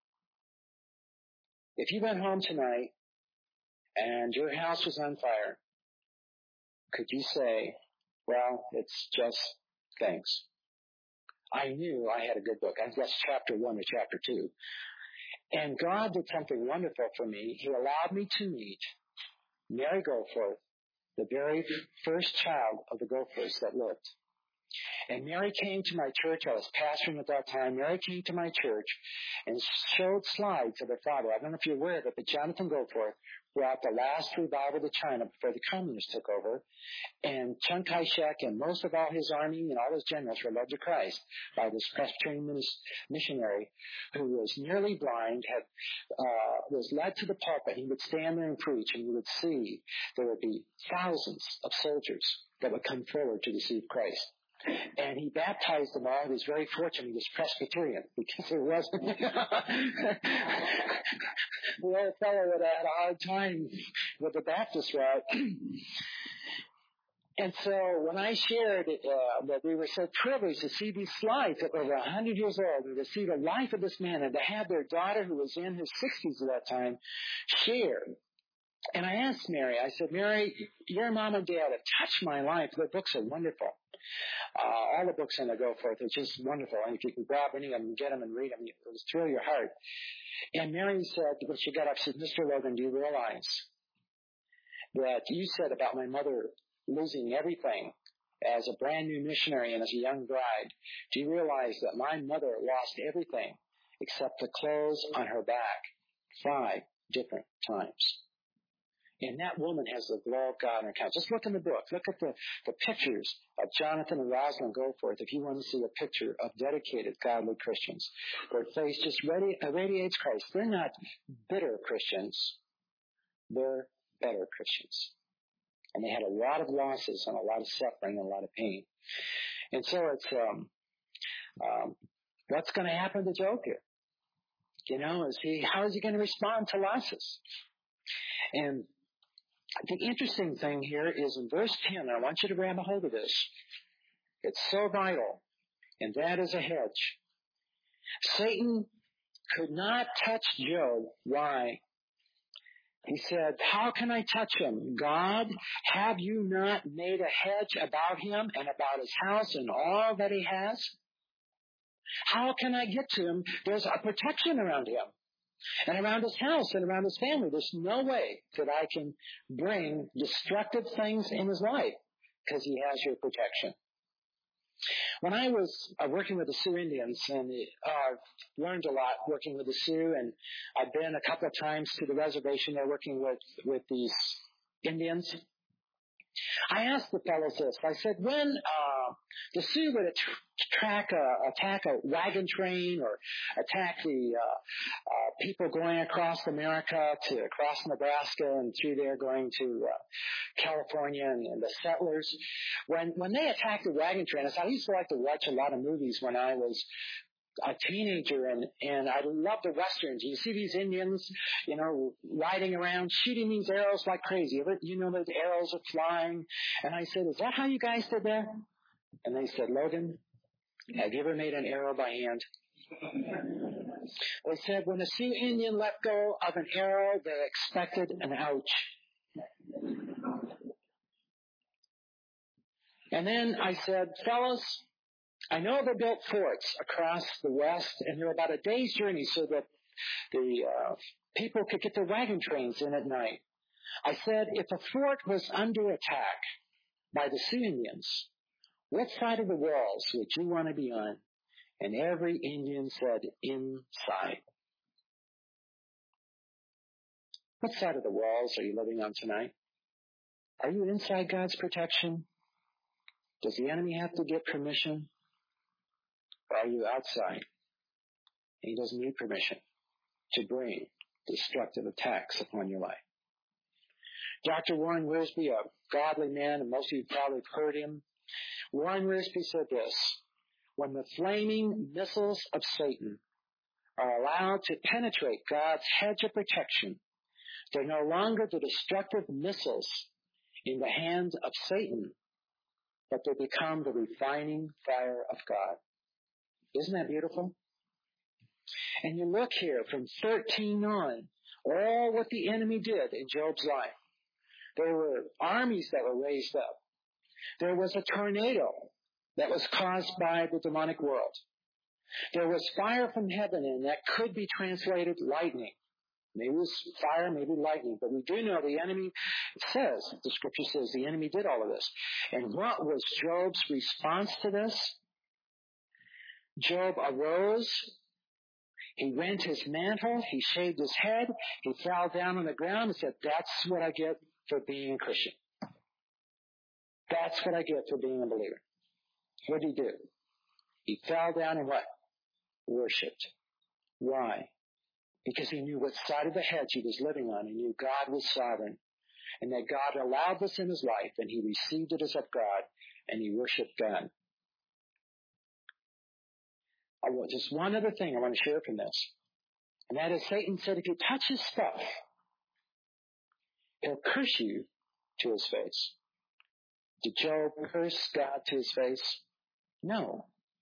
If you went home tonight and your house was on fire, could you say, well, it's just things? I knew I had a good book. I guess chapter one or chapter two. And God did something wonderful for me. He allowed me to meet Mary Goforth, the very first child of the Goforths that lived. And Mary came to my church. I was pastoring at that time. Mary came to my church and showed slides of her father. I don't know if you're aware of it, but Jonathan Goforth brought the last revival to China before the communists took over. And Chiang Kai-shek and most of all his army and all his generals were led to Christ by this Presbyterian missionary who was nearly blind, had uh, was led to the pulpit. He would stand there and preach, and you would see there would be thousands of soldiers that would come forward to receive Christ. And he baptized them all. He was very fortunate. He was Presbyterian because there wasn't. The old fellow would have had a hard time with the Baptist route. And so when I shared uh, that we were so privileged to see these slides that were over one hundred years old and to see the life of this man and to have their daughter, who was in his sixties at that time, share. And I asked Mary, I said, Mary, your mom and dad have touched my life. Their books are wonderful. Uh, all the books on the Goforth are just wonderful. And if you can grab any of them, get them and read them, it will thrill your heart. And Mary said, when she got up, she said, Mister Logan, do you realize that you said about my mother losing everything as a brand new missionary and as a young bride, do you realize that my mother lost everything except the clothes on her back five different times? And that woman has the glow of God in her countenance. Just look in the book. Look at the, the pictures of Jonathan and Rosalind Goforth if you want to see a picture of dedicated, godly Christians. Their face just radi- radiates Christ. They're not bitter Christians. They're better Christians. And they had a lot of losses and a lot of suffering and a lot of pain. And so it's, um, um, what's going to happen to Job here? You know, is he, how is he going to respond to losses? And the interesting thing here is in verse ten, I want you to grab a hold of this. It's so vital, and that is a hedge. Satan could not touch Job. Why? He said, how can I touch him? God, have you not made a hedge about him and about his house and all that he has? How can I get to him? There's a protection around him and around his house and around his family. There's no way that I can bring destructive things in his life because he has your protection. When I was uh, working with the Sioux Indians, and uh, learned a lot working with the Sioux, and I've been a couple of times to the reservation there working with, with these Indians, I asked the fellows this. I said, when uh, the Sioux would attack a, attack a wagon train or attack the uh, uh, people going across America to across Nebraska and through there going to uh, California and, and the settlers, when when they attacked the wagon train, I used to like to watch a lot of movies when I was a teenager, and, and I love the Westerns. You see these Indians, you know, riding around, shooting these arrows like crazy. You know, the arrows are flying. And I said, is that how you guys did that? And they said, Logan, have you ever made an arrow by hand? They said, when a Sioux Indian let go of an arrow, they expected an ouch. And then I said, fellas, I know they built forts across the West, and they're about a day's journey so that the uh, people could get their wagon trains in at night. I said, if a fort was under attack by the Sioux Indians, what side of the walls would you want to be on? And every Indian said, inside. What side of the walls are you living on tonight? Are you inside God's protection? Does the enemy have to get permission? Or are you outside? He doesn't need permission to bring destructive attacks upon your life. Doctor Warren Wiersbe, a godly man, and most of you probably have heard him. Warren Wiersbe said this, when the flaming missiles of Satan are allowed to penetrate God's hedge of protection, they're no longer the destructive missiles in the hands of Satan, but they become the refining fire of God. Isn't that beautiful? And you look here from thirteen on, all what the enemy did in Job's life. There were armies that were raised up. There was a tornado that was caused by the demonic world. There was fire from heaven, and that could be translated lightning. Maybe it was fire, maybe lightning. But we do know the enemy says, the scripture says the enemy did all of this. And what was Job's response to this? Job arose. He rent his mantle. He shaved his head. He fell down on the ground and said, that's what I get for being a Christian. That's what I get for being a believer. What did he do? He fell down and what? Worshipped. Why? Because he knew what side of the hedge he was living on. He knew God was sovereign and that God allowed this in his life, and he received it as of God, and he worshipped God. I want just one other thing I want to share from this. And that is Satan said, if you touch his stuff, he'll curse you to his face. Did Job curse God to his face? No.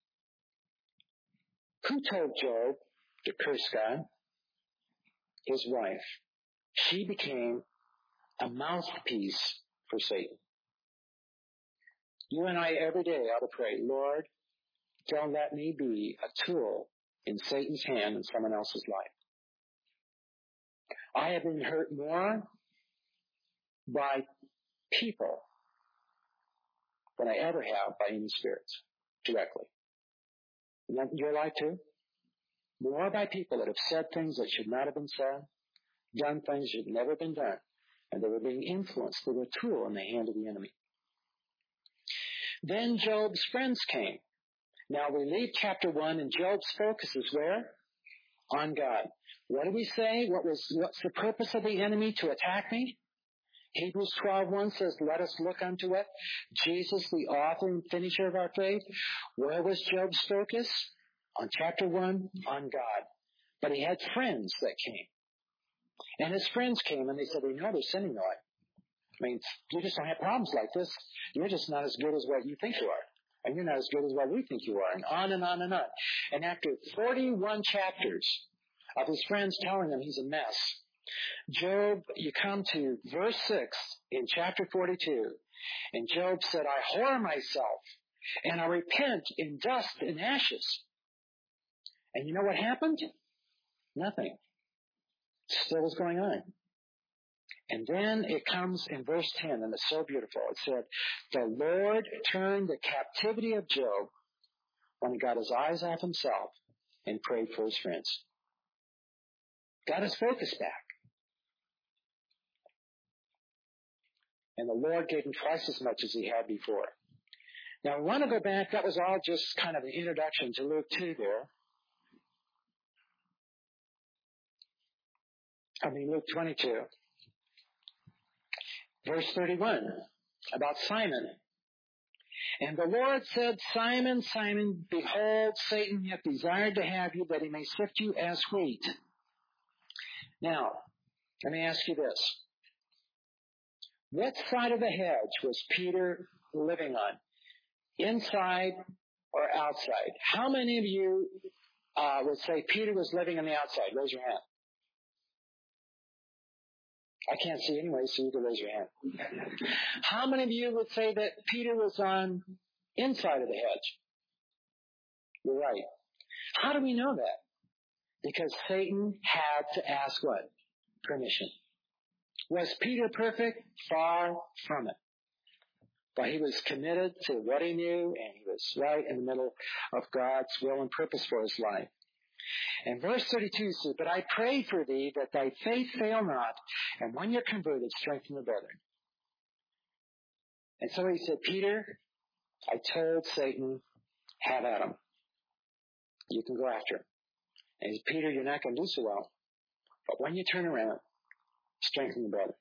Who told Job to curse God? His wife. She became a mouthpiece for Satan. You and I every day ought to pray, Lord, don't let me be a tool in Satan's hand in someone else's life. I have been hurt more by people than I ever have by any spirits directly. And that your life too? More by people that have said things that should not have been said, done things that should never have been done, and they were being influenced. They were a tool in the hand of the enemy. Then Job's friends came. Now we leave chapter one, and Job's focus is where? On God. What do we say? What was, what's the purpose of the enemy to attack me? Hebrews twelve one says, let us look unto it. Jesus, the author and finisher of our faith. Where was Job's focus? On chapter one, on God. But he had friends that came. And his friends came and they said, we know there's sin in your life. I mean, you just don't have problems like this. You're just not as good as what you think you are. And you're not as good as what we think you are. And on and on and on. And after forty-one chapters of his friends telling him he's a mess, Job, you come to verse six in chapter forty-two. And Job said, I whore myself and I repent in dust and ashes. And you know what happened? Nothing. Still was going on. And then it comes in verse ten, and it's so beautiful. It said, the Lord turned the captivity of Job when he got his eyes off himself and prayed for his friends. Got his focus back. And the Lord gave him twice as much as he had before. Now, I want to go back. That was all just kind of an introduction to Luke two there. I mean, Luke twenty-two. Verse thirty-one, about Simon. And the Lord said, Simon, Simon, behold, Satan hath desired to have you, that he may sift you as wheat. Now, let me ask you this. What side of the hedge was Peter living on? Inside or outside? How many of you uh, would say Peter was living on the outside? Raise your hand. I can't see anyway, so you can raise your hand. How many of you would say that Peter was on inside of the hedge? You're right. How do we know that? Because Satan had to ask what? Permission. Was Peter perfect? Far from it. But he was committed to what he knew, and he was right in the middle of God's will and purpose for his life. And verse thirty-two says, but I pray for thee that thy faith fail not, and when you're converted, strengthen the brethren. And so he said, Peter, I told Satan, have at him. You can go after him. And he said, Peter, you're not going to do so well. But when you turn around, strengthen the brethren.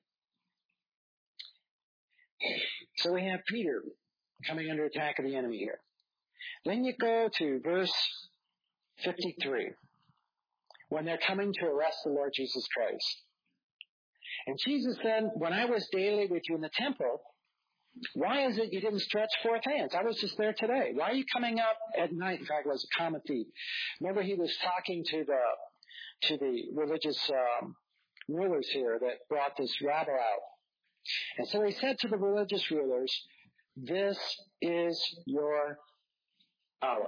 So we have Peter coming under attack of the enemy here. Then you go to verse fifty-three. When they're coming to arrest the Lord Jesus Christ. And Jesus said, when I was daily with you in the temple, why is it you didn't stretch forth hands? I was just there today. Why are you coming up at night? In fact, it was a common thief. Remember, he was talking to the to the religious um, rulers here that brought this rabble out. And so he said to the religious rulers, this is your hour.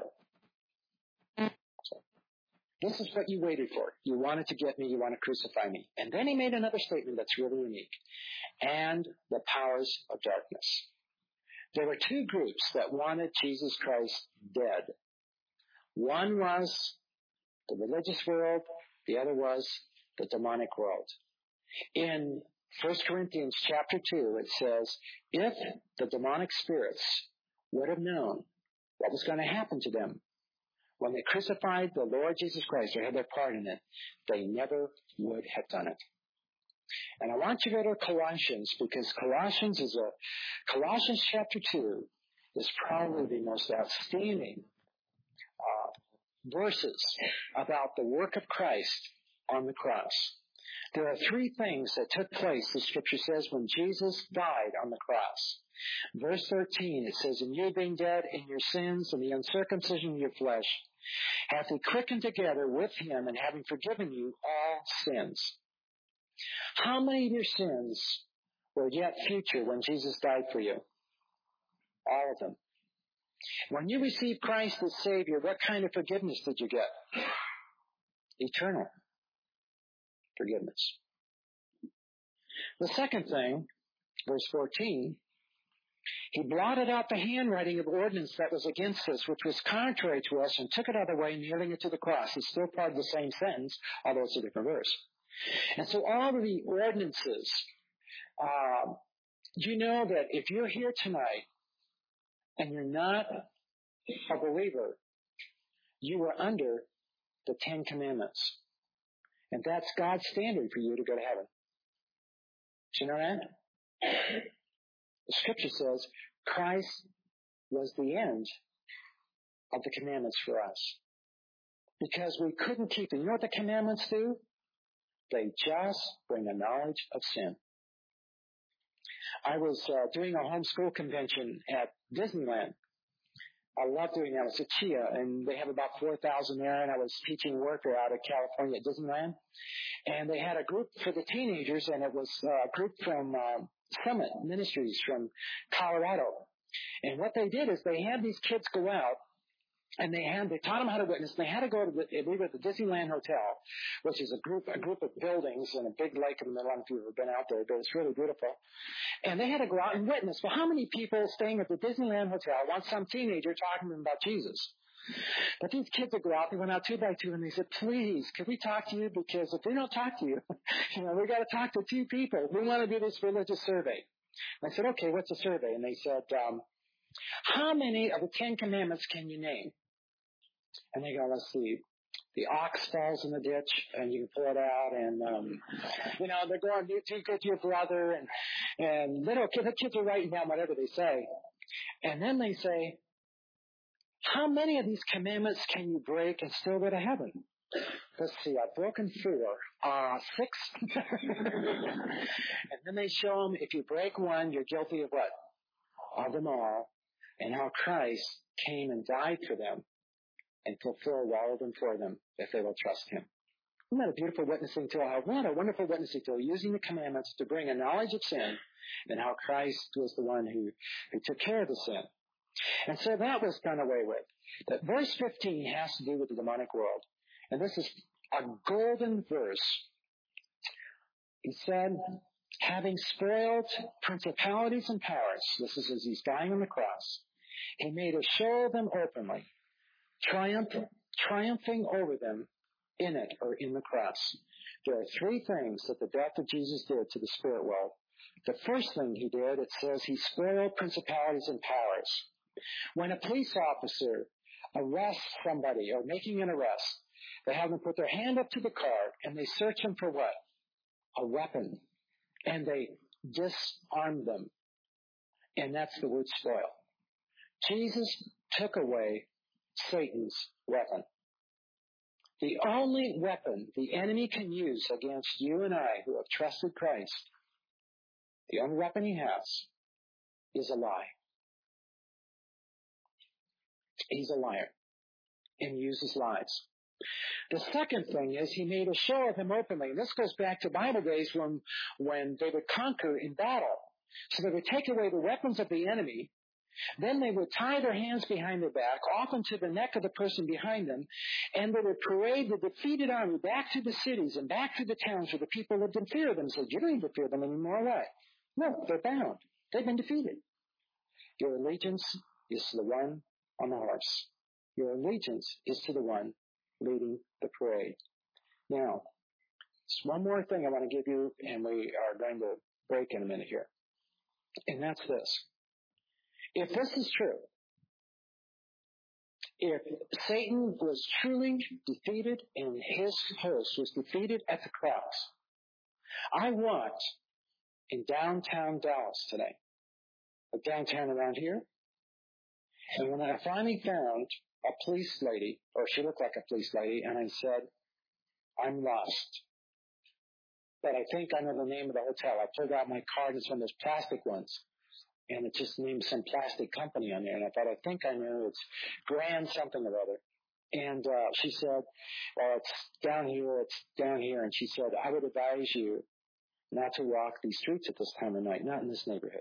This is what you waited for. You wanted to get me. You want to crucify me. And then he made another statement that's really unique. And the powers of darkness. There were two groups that wanted Jesus Christ dead. One was the religious world. The other was the demonic world. In First Corinthians chapter two, it says, if the demonic spirits would have known what was going to happen to them when they crucified the Lord Jesus Christ or had their part in it, they never would have done it. And I want you to go to Colossians, because Colossians is a, Colossians chapter two is probably the most outstanding uh, verses about the work of Christ on the cross. There are three things that took place, the scripture says, when Jesus died on the cross. Verse thirteen, it says, and you being dead in your sins and the uncircumcision of your flesh, hath he quickened together with him, and having forgiven you all sins. How many of your sins were yet future when Jesus died for you? All of them. When you received Christ as Savior, what kind of forgiveness did you get? Eternal forgiveness. The second thing, verse fourteen, He blotted out the handwriting of ordinance that was against us, which was contrary to us, and took it out of the way, nailing it to the cross. It's still part of the same sentence, although it's a different verse. And so all of the ordinances, uh, you know that if you're here tonight and you're not a believer, you are under the Ten Commandments. And that's God's standard for you to go to heaven. Do you know that? The scripture says Christ was the end of the commandments for us. Because we couldn't keep them. You know what the commandments do? They just bring a knowledge of sin. I was uh, doing a homeschool convention at Disneyland. I love doing that. It's a Chia, and they have about four thousand there, and I was teaching worker out of California at Disneyland. And they had a group for the teenagers, and it was a group from uh, Summit Ministries from Colorado. And what they did is they had these kids go out, and they had they taught them how to witness. They had to go to the, we were at the Disneyland Hotel, which is a group a group of buildings and a big lake in the middle. I don't know if you've ever been out there, but it's really beautiful. And they had to go out and witness. Well, how many people staying at the Disneyland Hotel want some teenager talking to them about Jesus? But these kids would go out, they went out two by two, and they said, please, could we talk to you? Because if we don't talk to you, you know, we got to talk to two people. We want to do this religious survey. And I said, okay, what's the survey? And they said, um, how many of the Ten Commandments can you name? And they go, let's see. The ox falls in the ditch, and you can pull it out, and, um, you know, they're going, you take good to your brother, and, and little kids, the kids are writing down whatever they say. And then they say, how many of these commandments can you break and still go to heaven? Let's see, I've broken four. Uh, six? And then they show them, if you break one, you're guilty of what? Of them all. And how Christ came and died for them and fulfilled all of them for them if they will trust him. Isn't that a beautiful witnessing tool? What a wonderful witnessing tool, using the commandments to bring a knowledge of sin and how Christ was the one who, who took care of the sin. And so that was done away with. But verse fifteen has to do with the demonic world. And this is a golden verse. He said, having spoiled principalities and powers, this is as he's dying on the cross, he made a show of them openly, triumph, triumphing over them in it or in the cross. There are three things that the death of Jesus did to the spirit world. The first thing he did, it says he spoiled principalities and powers. When a police officer arrests somebody or making an arrest, they have them put their hand up to the car and they search them for what? A weapon. And they disarm them. And that's the word spoil. Jesus took away Satan's weapon. The only weapon the enemy can use against you and I who have trusted Christ, the only weapon he has is a lie. He's a liar and uses lies. The second thing is he made a show of him openly. And this goes back to Bible days when, when they would conquer in battle. So they would take away the weapons of the enemy. Then they would tie their hands behind their back, often to the neck of the person behind them, and they would parade the defeated army back to the cities and back to the towns where the people lived in fear of them. Said, you don't need to fear them anymore. Why? No, they're bound. They've been defeated. Your allegiance is to the one on the horse. Your allegiance is to the one leading the parade. Now, just one more thing I want to give you, and we are going to break in a minute here. And that's this. If this is true, if Satan was truly defeated and his host was defeated at the cross, I want in downtown Dallas today, or downtown around here, and when I finally found a police lady, or she looked like a police lady, and I said, I'm lost. But I think I know the name of the hotel. I pulled out my card, it's one of those plastic ones. And it just named some plastic company on there. And I thought, I think I know it's Grand something or other. And uh, she said, well, it's down here, it's down here. And she said, I would advise you not to walk these streets at this time of night, not in this neighborhood.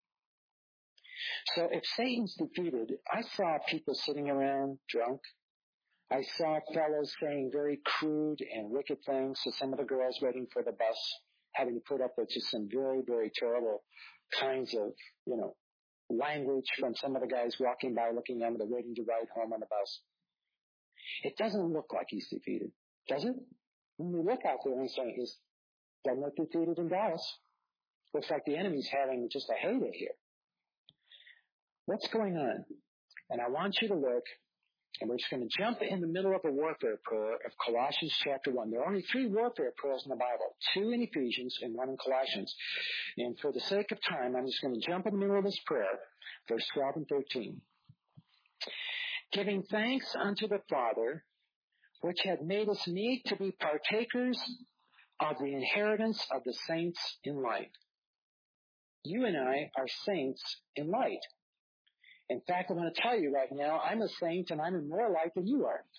So if Satan's defeated, I saw people sitting around drunk. I saw fellows saying very crude and wicked things to some of the girls waiting for the bus, having to put up with just some very, very terrible kinds of, you know, language from some of the guys walking by looking at him, they're waiting to ride home on the bus. It doesn't look like he's defeated, does it? When we look out there and say, he's doesn't look defeated in Dallas. Looks like the enemy's having just a heyday here. What's going on? And I want you to look, and we're just going to jump in the middle of a warfare prayer of Colossians chapter one. There are only three warfare prayers in the Bible, two in Ephesians and one in Colossians. And for the sake of time, I'm just going to jump in the middle of this prayer, verse twelve and thirteen. Giving thanks unto the Father, which had made us meet to be partakers of the inheritance of the saints in light. You and I are saints in light. In fact, I want to tell you right now, I'm a saint and I'm in more light than you are.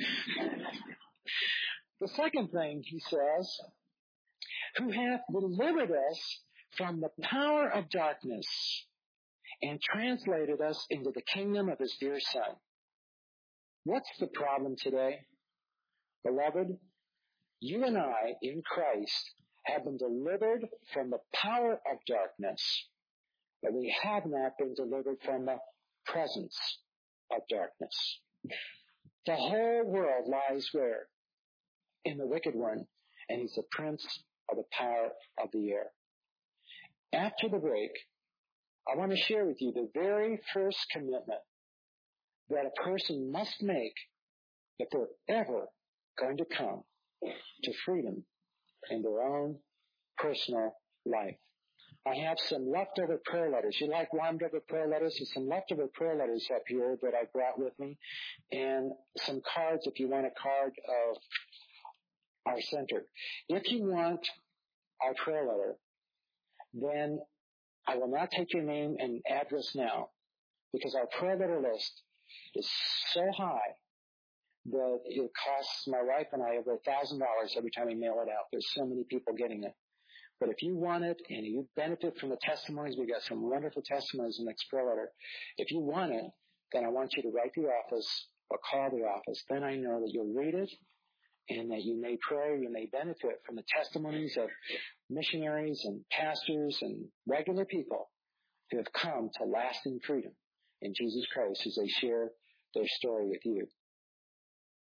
The second thing he says, who hath delivered us from the power of darkness and translated us into the kingdom of his dear Son. What's the problem today? Beloved, you and I in Christ have been delivered from the power of darkness, but we have not been delivered from the presence of darkness. The whole world lies where? In the wicked one, and he's the prince of the power of the air. After the break, I want to share with you the very first commitment that a person must make if they're ever going to come to freedom in their own personal life. I have some leftover prayer letters. You like warmed over prayer letters? There's some leftover prayer letters up here that I brought with me, and some cards if you want a card of our center. If you want our prayer letter, then I will not take your name and address now, because our prayer letter list is so high that it costs my wife and I over a thousand dollars every time we mail it out. There's so many people getting it. But if you want it and you benefit from the testimonies, we got some wonderful testimonies in the next prayer letter. If you want it, then I want you to write the office or call the office. Then I know that you'll read it and that you may pray, you may benefit from the testimonies of missionaries and pastors and regular people who have come to lasting freedom in Jesus Christ as they share their story with you.